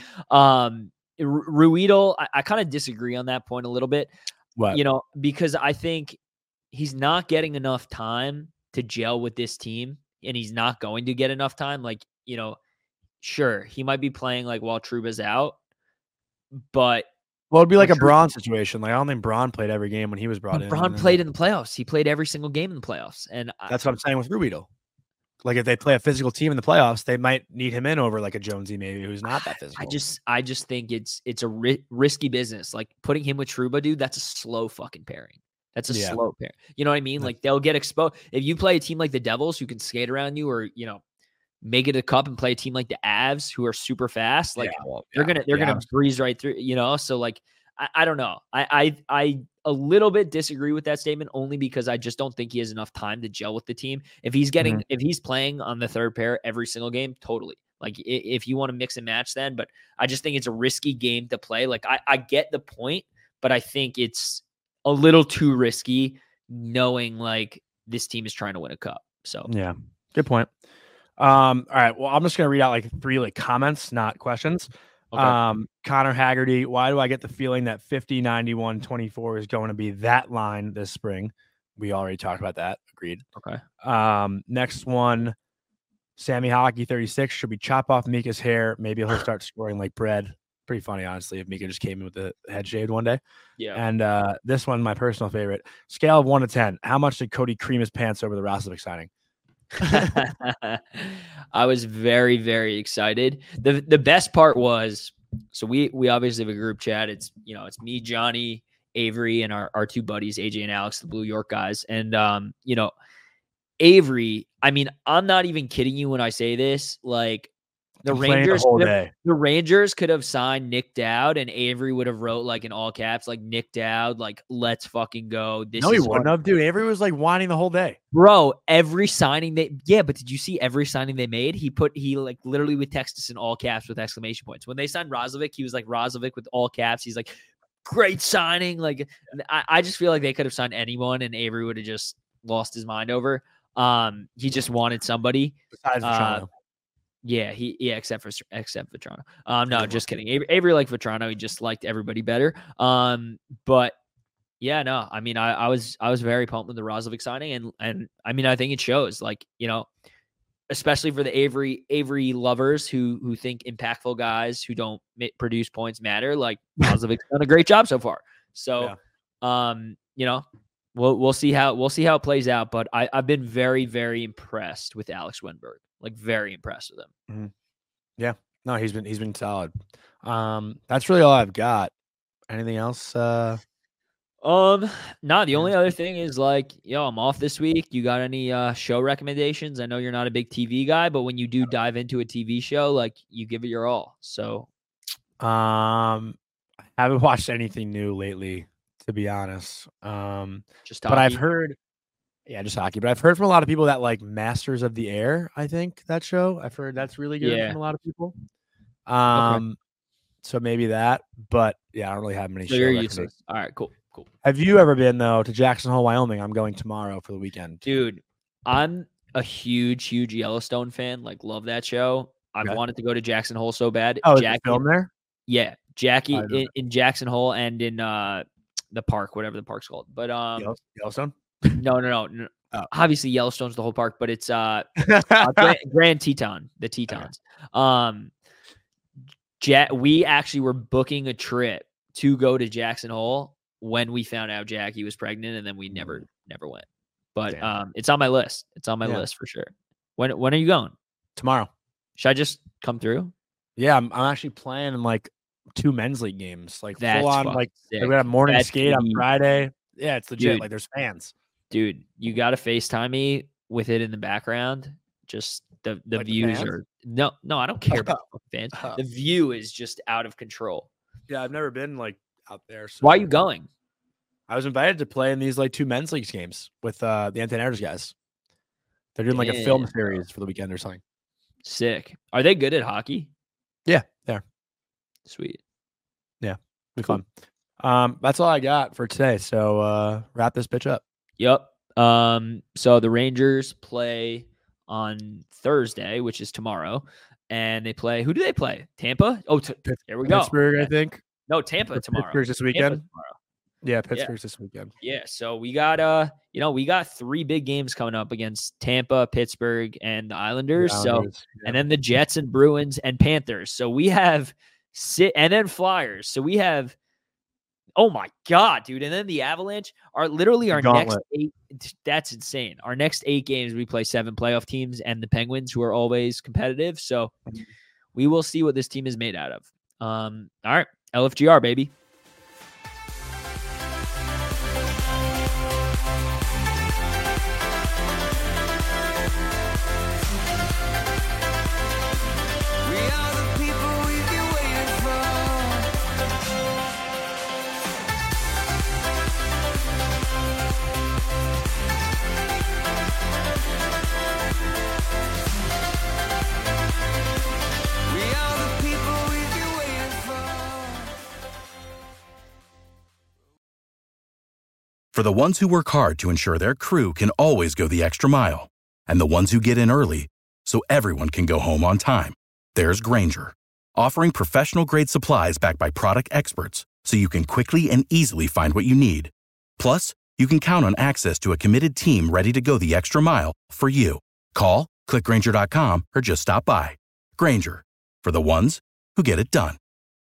Ruedel, I kind of disagree on that point a little bit. What? Because I think he's not getting enough time to gel with this team, and he's not going to get enough time. Like, sure, he might be playing like while Trouba's out, but it'd be like a Braun situation. Like, I don't think Braun played every game when he was brought in. Braun played in the playoffs. He played every single game in the playoffs, and that's what I'm saying with Ruedel. Like, if they play a physical team in the playoffs, they might need him in over like a Jonesy maybe who's not that physical. I just think it's a risky business. Like, putting him with Trouba, dude, that's a slow fucking pairing. That's a slow pair. You know what I mean? Like, they'll get exposed. If you play a team like the Devils who can skate around you, or make it a cup and play a team like the Avs who are super fast, like they're gonna breeze right through. So like, I don't know. I a little bit disagree with that statement, only because I just don't think he has enough time to gel with the team. If he's if he's playing on the third pair every single game, totally. Like, if you want to mix and match then, but I just think it's a risky game to play. Like, I get the point, but I think it's a little too risky knowing like this team is trying to win a cup. So yeah, good point. All right. Well, I'm just going to read out like 3 like comments, not questions. Okay. Connor Haggerty, why do I get the feeling that 50, 91, 24 is going to be that line this spring? We already talked about that. Agreed. Okay. Next one, Sammy Hockey 36. Should we chop off Mika's hair? Maybe he'll start scoring like bread. Pretty funny, honestly, if Mika just came in with the head shaved one day. Yeah. And this one, my personal favorite. Scale of 1 to 10. How much did Cody cream his pants over the Roslovic signing? I was very, very excited. The best part was, so we obviously have a group chat. It's me, Johnny, Avery, and our 2 buddies, AJ and Alex, the Blue York guys. And Avery, I mean, I'm not even kidding you when I say this. Like, the Rangers could have signed Nick Dowd, and Avery would have wrote like in all caps, like, Nick Dowd, like, let's fucking go. He wouldn't have, dude. Avery was like whining the whole day, bro. Every signing but did you see every signing they made? He like literally would text us in all caps with exclamation points. When they signed Roslovic, he was like Roslovic with all caps. He's like, great signing. Like, I just feel like they could have signed anyone, and Avery would have just lost his mind over. He just wanted somebody besides Vetrano. Yeah, except Vetrano. No, just kidding. Avery liked Vetrano. He just liked everybody better. But yeah, no, I mean, I was very pumped with the Roslovic signing, and I mean, I think it shows, like, especially for the Avery lovers who think impactful guys who don't produce points matter. Like, Roslovic's done a great job so far. So, we'll see how it plays out. But I've been very, very impressed with Alex Wennberg. Like, very impressed with him. Mm-hmm. Yeah, no, he's been solid. That's really all I've got. Anything else? The only other thing is like, I'm off this week. You got any show recommendations? I know you're not a big TV guy, but when you do dive into a TV show, like you give it your all. So, I haven't watched anything new lately, to be honest. just but I've hockey? heard, just hockey. But I've heard from a lot of people that like Masters of the Air. I think that show. I've heard that's really good Yeah. from a lot of people. Okay. So maybe that. But yeah, I don't really have many. So show you're recommendations. useless. All right, cool. Have you ever been though to Jackson Hole, Wyoming? I'm going tomorrow for the weekend. Dude, I'm a huge Yellowstone fan. Like, love that show. I've Okay. wanted to go to Jackson Hole so bad. Oh, is it filmed there? Yeah, Jackie I know. in Jackson Hole and in the park, whatever the park's called. But Yellowstone. no. Oh. Obviously, Yellowstone's the whole park, but it's Grand Teton, the Tetons. We actually were booking a trip to go to Jackson Hole when we found out Jackie was pregnant, and then we never went. But it's on my list. It's on my list for sure. When are you going? Tomorrow. Should I just come through? Yeah, I'm actually playing in like 2 men's league games, like That's full on. fucking Like sick. we got a morning That's skate on deep. Friday. Yeah, it's legit. Dude. Like there's fans. Dude, you got to FaceTime me with it in the background. Just the Like the views fans? are no, I don't care about the fans. Oh. The view is just out of control. Yeah, I've never been like out there. So Why are you going? I was invited to play in these like 2 men's leagues games with the Antennaires guys. They're doing like a film Damn. series for the weekend or something. Sick. Are they good at hockey? Yeah, they are. Sweet. Be fun. That's all I got for today. So wrap this bitch up. Yep. So the Rangers play on Thursday, which is tomorrow, and they play. Who do they play? Tampa. Oh, there we go. Pittsburgh, I think. No, Tampa tomorrow. Pittsburgh's this Tampa weekend. tomorrow. Yeah, Pittsburgh's this weekend. Yeah. So we got we got 3 big games coming up against Tampa, Pittsburgh, and the Islanders. And then the Jets and Bruins and Panthers. So we have and then Flyers. So we have. Oh my God, dude. And then the Avalanche are literally our next 8. That's insane. Our next 8 games, we play 7 playoff teams and the Penguins, who are always competitive. So we will see what this team is made out of. All right. LFGR, baby. For the ones who work hard to ensure their crew can always go the extra mile, and the ones who get in early so everyone can go home on time, there's Grainger, offering professional-grade supplies backed by product experts so you can quickly and easily find what you need. Plus, you can count on access to a committed team ready to go the extra mile for you. Call, click Grainger.com, or just stop by. Grainger, for the ones who get it done.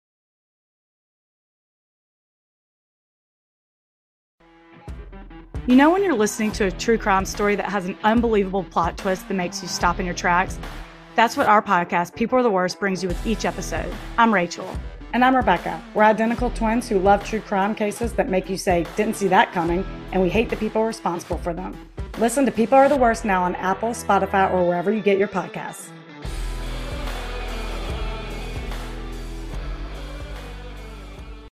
You know when you're listening to a true crime story that has an unbelievable plot twist that makes you stop in your tracks? That's what our podcast, People Are the Worst, brings you with each episode. I'm Rachel. And I'm Rebecca. We're identical twins who love true crime cases that make you say, didn't see that coming, and we hate the people responsible for them. Listen to People Are the Worst now on Apple, Spotify, or wherever you get your podcasts.